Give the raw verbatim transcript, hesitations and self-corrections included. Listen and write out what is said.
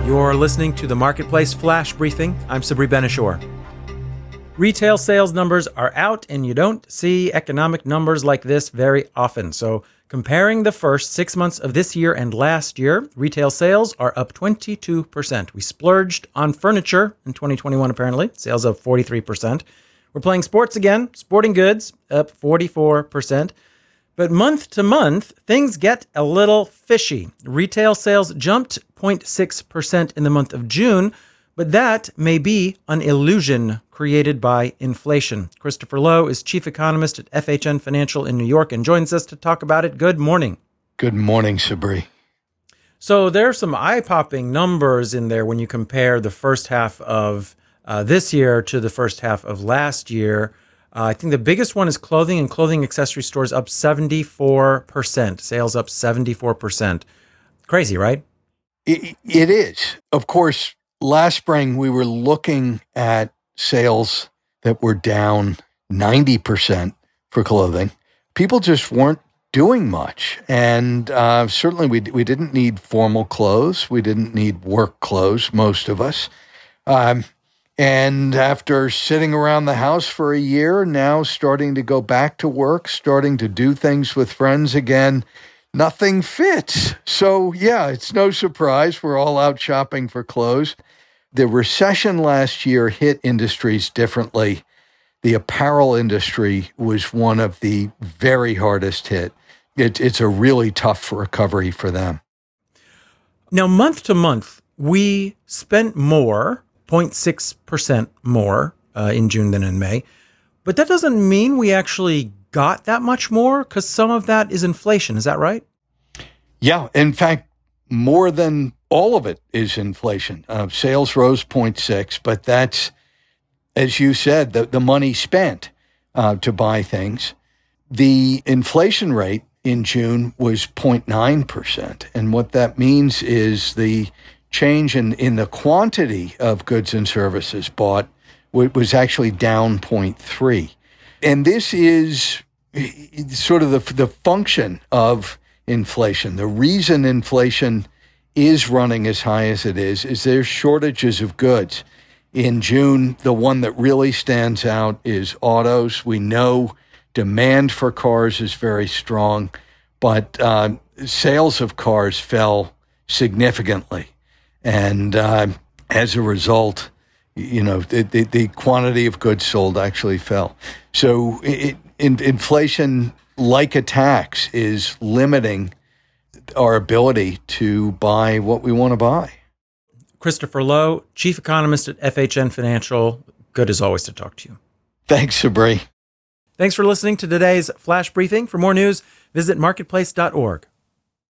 You're listening to the Marketplace Flash Briefing. I'm Sabri Ben-Achour. Retail sales numbers are out, and you don't see economic numbers like this very often. So comparing the first six months of this year and last year, retail sales are up twenty-two percent. We splurged on furniture in twenty twenty-one, apparently. Sales up forty-three percent. We're playing sports again. Sporting goods up forty-four percent. But month to month, things get a little fishy. Retail sales jumped zero point six percent in the month of June, but that may be an illusion created by inflation. Christopher Lowe is chief economist at F H N Financial in New York and joins us to talk about it. Good morning. Good morning, Sabri. So there are some eye-popping numbers in there when you compare the first half of uh, this year to the first half of last year. Uh, I think the biggest one is clothing and clothing accessory stores up seventy-four percent. Sales up seventy-four percent. Crazy, right? It, it is. Of course, last spring we were looking at sales that were down ninety percent for clothing. People just weren't doing much. And uh, certainly we we didn't need formal clothes. We didn't need work clothes, most of us. Um, and after sitting around the house for a year, now starting to go back to work, starting to do things with friends again, nothing fits. So yeah, it's no surprise we're all out shopping for clothes. The recession last year hit industries differently. The apparel industry was one of the very hardest hit. It, it's a really tough recovery for them. Now, month to month, we spent more, zero point six percent more uh, in June than in May. But that doesn't mean we actually got that much more, because some of that is inflation. Is that right? Yeah. In fact, more than all of it is inflation. Uh, sales rose zero point six, but that's, as you said, the, the money spent uh, to buy things. The inflation rate in June was zero point nine percent. And what that means is the change in, in the quantity of goods and services bought was actually down zero point three. And this is sort of the, the function of inflation. The reason inflation is running as high as it is, is there's shortages of goods. In June, the one that really stands out is autos. We know demand for cars is very strong, but uh, sales of cars fell significantly. And uh, as a result, you know, the, the, the quantity of goods sold actually fell. So it, in, inflation, like a tax, is limiting our ability to buy what we want to buy. Christopher Lowe, chief economist at F H N Financial. Good as always to talk to you. Thanks, Sabri. Thanks for listening to today's Flash Briefing. For more news, visit marketplace dot org.